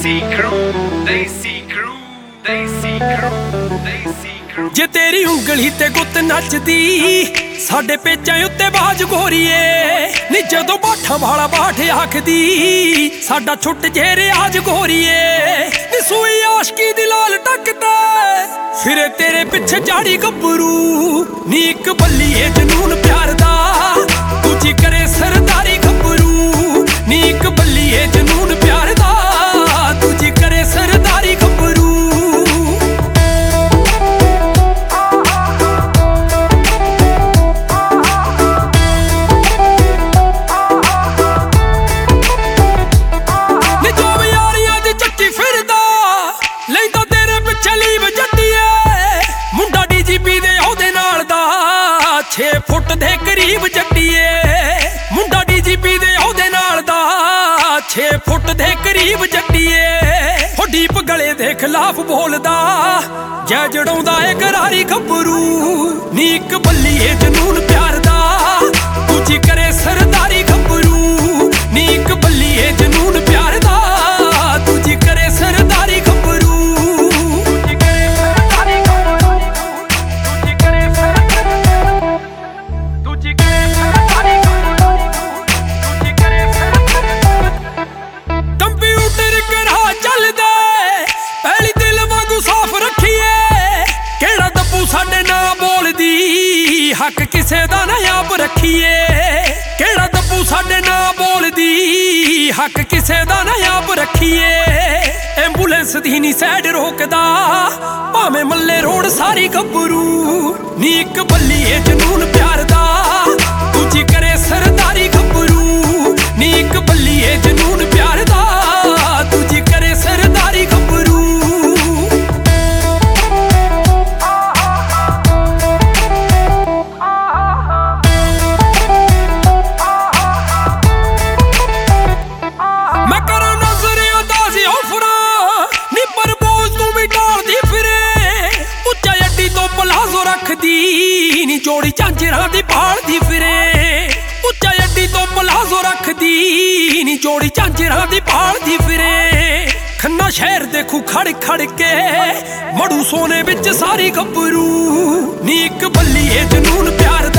जे तेरी ਉਂਗਲੀ ते गुत्त नचदी साडे पेचां उत्ते बाज गोरीए नी जदों बाठां वाला बाट आखदी साडा छुट जे रियाज गोरीए नी सूई आशकी दी लाल टकदा फिरे तेरे पिछे झाड़ी गब्बरू नी इक बल्लीए जनून प्यार दा दूजी करे सरदारी गब्बरू नी इक बल्लीए जनून प्यार दा दूजी करे सरदारी गब्बरू छे फुट दे करीब जट्टीए मुंडा डीजीपी दे ओहदे नाल दा 6 फुट दे करीब जट्टीए हो डीप गले दे खिलाफ बोलदा जै जड़ाउंदा ए गरारी गब्बरू नी इक बल्लीए जनून प्यार दा दूजी करे सरदारी गब्बरू नी इक बल्लीए जनून प्यार दा दूजी करे सरदारी गब्बरू हक किसे दा ना आप रखिए केड़ा दब्बू साडे ना बोलदी हक किसे दा ना आप रखिए एंबुलेंस दी नी साइड रोकदा भावें मल्ले रोड सारी गब्बरू नी इक बल्लीए जनून प्यार दा दूजी करे सरदारी गब्बरू नी इक बल्लीए जनून प्यार दा दूजी करे सरदारी गब्बरू नी जोड़ी झांजरां दी भालदी फिरे उच्चा अड्डी तो पलाजो रखदी नी जोड़ी झांजरां दी भालदी फिरे खन्ना शहर देखू खड़ खड़ के मड़ू सोने विच सारी गब्बरू नी इक बल्लीए जनून प्यार